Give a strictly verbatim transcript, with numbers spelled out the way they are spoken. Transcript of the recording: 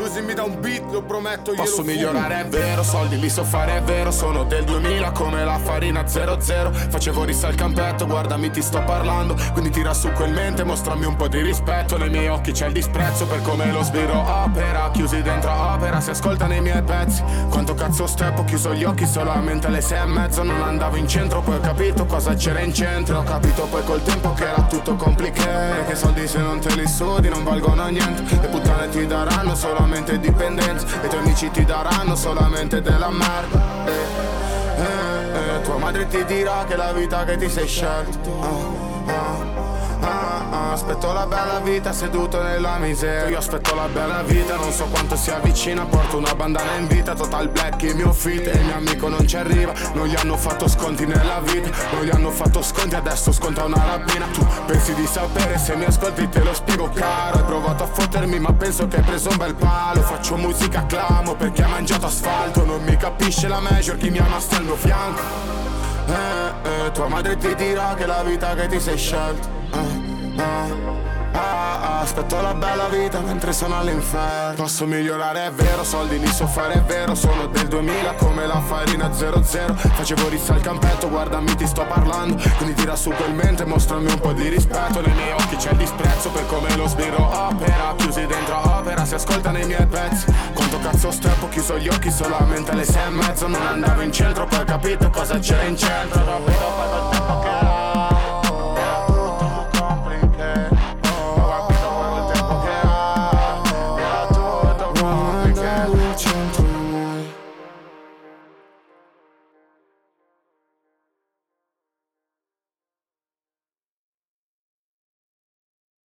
se mi dà un beat lo prometto glielo Posso fumo. migliorare, è vero, soldi li so fare, è vero. Sono del duemila come la farina zero zero. Facevo rissa al campetto, guardami ti sto parlando. Quindi tira su quel mente, mostrami un po' di rispetto. Nei miei occhi c'è il disprezzo per come lo sbiro opera. Chiusi dentro opera, si ascoltano i miei pezzi. Quanto cazzo step, ho chiuso gli occhi solamente alle sei e mezzo. Non andavo in centro, poi ho capito cosa c'era in centro. Ho capito poi col tempo che era tutto complicato. Che soldi se non te li studi non valgono niente. Le puttane ti daranno solamente dipendenza. E i tuoi amici ti daranno solamente della merda. eh, eh, eh, Tua madre ti dirà che la vita che ti sei scelto. ah, ah. Ah, ah, aspetto la bella vita seduto nella miseria. Io aspetto la bella vita, non so quanto si avvicina. Porto una bandana in vita, total black il mio fit. E il mio amico non ci arriva, non gli hanno fatto sconti nella vita. Non gli hanno fatto sconti, adesso sconta una rapina. Tu pensi di sapere, se mi ascolti te lo spiego caro. Hai provato a fottermi ma penso che hai preso un bel palo. Faccio musica clamo perché ha mangiato asfalto. Non mi capisce la major, chi mi ama sta al mio fianco. Eh, eh, tua madre ti dirà che la vita che ti sei scelto. Ah, ah, ah, aspetto la bella vita mentre sono all'inferno. Posso migliorare, è vero, soldi li so fare, è vero. Sono del duemila come la farina zero zero. Facevo rissa al campetto, guardami ti sto parlando. Quindi tira su quel mente, mostrami un po' di rispetto. Nei miei occhi c'è il disprezzo per come lo sbiro opera. Chiusi dentro opera, si ascoltano i miei pezzi. Quanto cazzo step, ho chiuso gli occhi solamente alle sei e mezzo. Non andavo in centro, poi ho capito cosa c'era in centro. Ho capito poi col tempo che